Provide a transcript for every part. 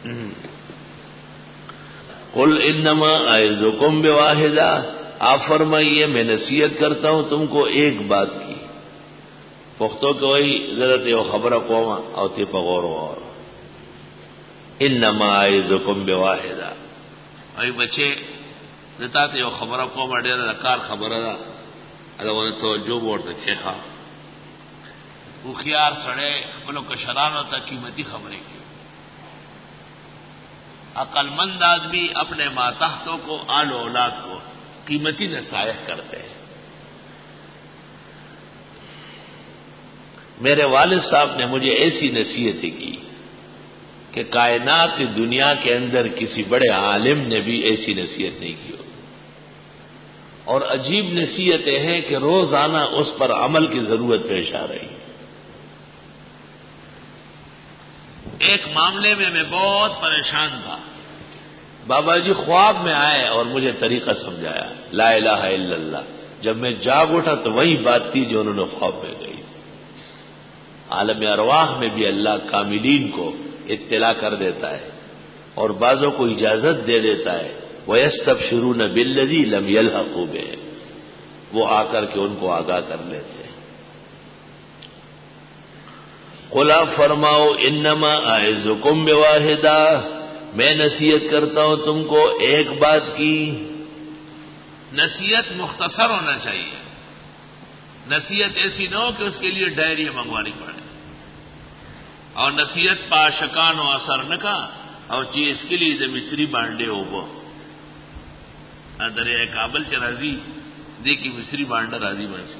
قل انما اعظکم بواحدہ، آپ فرمائیے میں نصیحت کرتا ہوں تم کو ایک بات کی. پختو کو وہی ضرورت ہے خبر قوما او تی پغور اور انما اعظکم بواحدہ. ای بچے دتا ته خبر قوما ډیره کار خبره ده الوه توجه ورته کېخه. وہ خیار سڑے خپلو کشرانو ته قیمتی خبریں کی. عقل مند آدمی اپنے ماتحتوں کو آل و اولاد کو قیمتی نصائح کرتے ہیں. میرے والد صاحب نے مجھے ایسی نصیحتیں کی کہ کائنات کی دنیا کے اندر کسی بڑے عالم نے بھی ایسی نصیحت نہیں کی. اور عجیب نصیحتیں ہیں کہ روزانہ اس پر عمل کی ضرورت پیش آ رہی. ایک معاملے میں بہت پریشان تھا. بابا جی خواب میں آئے اور مجھے طریقہ سمجھایا لا الہ الا اللہ. جب میں جاگ اٹھا تو وہی بات تھی جو انہوں نے خواب میں گئی. عالم ارواح میں بھی اللہ کاملین کو اطلاع کر دیتا ہے اور بعضوں کو اجازت دے دیتا ہے. وَيَسْتَبْشِرُونَ بِالَّذِي لَمْ يَلْحَقُوا بِهِ، وہ آ کر کے ان کو آگاہ کر لیتے ہیں. قُلْ فرماؤ انما اعظکم بواحدہ، میں نصیحت کرتا ہوں تم کو ایک بات کی. نصیحت مختصر ہونا چاہیے. نصیحت ایسی نہ ہو کہ اس کے لیے ڈائری منگوانی پڑے. اور نصیحت پاشکان و اثر نہ کا اور چیز کے لیے مصری بانڈے ہو وہ دریائے کابل چ راضی دیکھی مصری بانڈا راضی بنسی.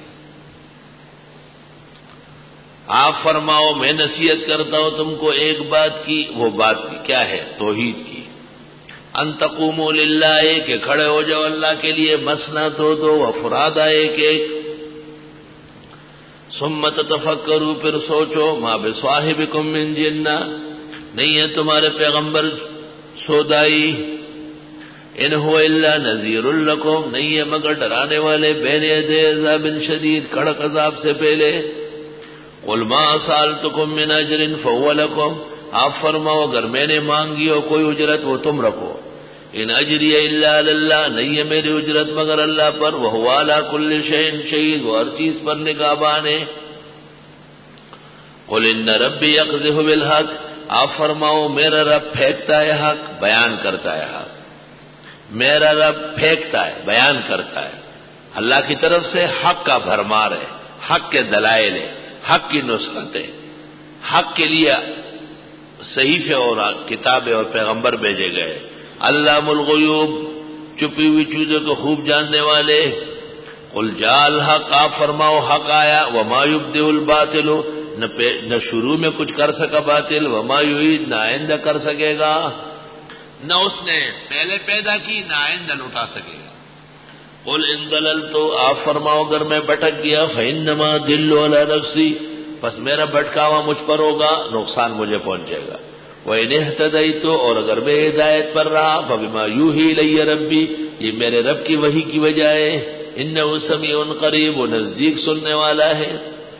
آپ فرماؤ میں نصیحت کرتا ہوں تم کو ایک بات کی. وہ بات کی کیا ہے؟ توحید کی. ان تقوموا للہ، کہ کھڑے ہو جاؤ اللہ کے لیے مثنی دو افرادا ایک ایک. ثم تتفکروا، پھر سوچو ما بصاحبکم من جنہ، نہیں ہے تمہارے پیغمبر سودائی. ان هو الا نذیر لکم، نہیں ہے مگر ڈرانے والے بین یدی عذاب شدید، کڑک عذاب سے پہلے. قل ما سألتکم من اجر فهو لکم، آپ فرماؤ اگر میں نے مانگی ہو کوئی اجرت وہ تم رکھو. ان اجری الا علی اللہ، نہیں ہے میری اجرت مگر اللہ پر. وهو علی کل شیء شہید، وہ ہر چیز پر نگہبان ہے. قل ان ربی یقذف بالحق، آپ فرماؤ میرا رب پھینکتا ہے حق، بیان کرتا ہے حق. میرا رب پھینکتا ہے، بیان کرتا ہے. اللہ کی طرف سے حق کا بھرمار ہے، حق کے دلائل ہے، حق کی نصرت ہے. حق کے لیے صحیفے اور کتابیں اور پیغمبر بھیجے گئے. علام الغیوب، چھپی ہوئی چیزوں کو خوب جاننے والے. قل جاء الحق، آپ فرماؤ حق آیا. وما یبدئ الباطل، نہ شروع میں کچھ کر سکا باطل. وما یعید، نہ آئندہ کر سکے گا. نہ اس نے پہلے پیدا کی نہ آئندہ لوٹا سکے گا. قل ان ضللت، آپ فرماؤ اگر میں بھٹک گیا فانما ضل علی نفسی، پس میرا بھٹکاوا مجھ پر ہوگا، نقصان مجھے پہنچے گا. وان اهتدیت، اور اگر میں ہدایت پر رہا فبما یوحی الی ربی، یہ میرے رب کی وحی کی وجہ ہے. انہ سمیع قریب، وہ نزدیک سننے والا ہے.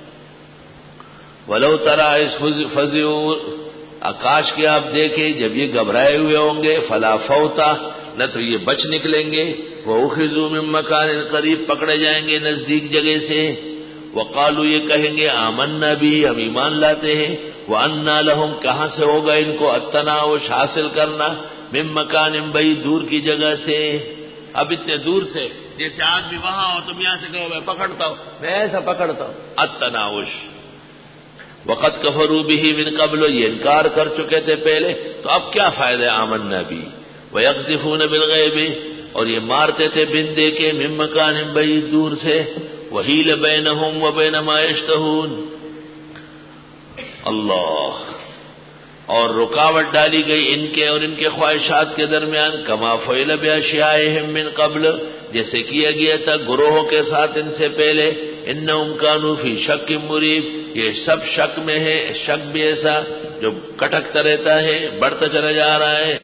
ولو تری اذ فزعوا، آکاش کے آپ دیکھیں جب یہ گھبرائے ہوئے ہوں گے. فلا فوتا، نہ تو یہ بچ نکلیں گے. وَأُخِذُوا مِن مَّكَانٍ قریب، پکڑے جائیں گے نزدیک جگہ سے. وقالوا، یہ کہیں گے آمنا بھی، ہم ایمان لاتے ہیں. وَأَنَّىٰ لَهُمْ، کہاں سے ہوگا ان کو التناوش حاصل کرنا، مِن مَّكَانٍ بعید، دور کی جگہ سے. اب اتنے دور سے جیسے آدمی وہاں ہو تم یہاں سے کہو میں پکڑتا ہوں، میں ایسا پکڑتا ہوں. التناوش. وقد کفروا به من قبل، یہ انکار کر چکے تھے پہلے، تو اب کیا فائدہ آمنا بھی. ويقذفون بالغیب، اور یہ مارتے تھے بن دے کے من مکان بعید، دور سے. وحیل بینہم وبین ما یشتہون. اللہ، اور رکاوٹ ڈالی گئی ان کے اور ان کے خواہشات کے درمیان. کما فعل باشیائہم من قبل، جیسے کیا گیا تھا گروہوں کے ساتھ ان سے پہلے. انہم کانوا فی شک مریب، یہ سب شک میں ہے. شک بھی ایسا جو کٹکتا رہتا ہے، بڑھتا چلا جا رہا ہے.